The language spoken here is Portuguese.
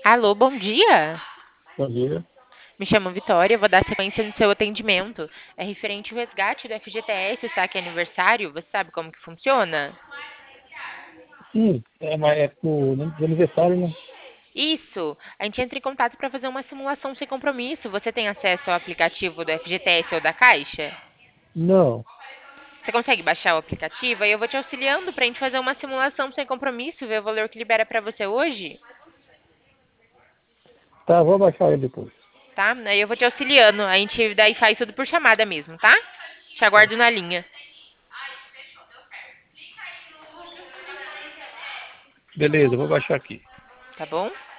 Alô, bom dia. Bom dia. Me chamo Vitória, vou dar sequência no seu atendimento. É referente ao resgate do FGTS, saque aniversário. Você sabe como que funciona? Sim, mas é do aniversário, né? Isso. A gente entra em contato para fazer uma simulação sem compromisso. Você tem acesso ao aplicativo do FGTS ou da Caixa? Não. Você consegue baixar o aplicativo? Aí eu vou te auxiliando para a gente fazer uma simulação sem compromisso, ver o valor que libera para você hoje, Tá, vou baixar ele depois. tá? Aí eu vou te auxiliando. A gente daí faz tudo por chamada mesmo, tá? Te Tá. aguardo na linha, Beleza, vou baixar aqui. tá bom?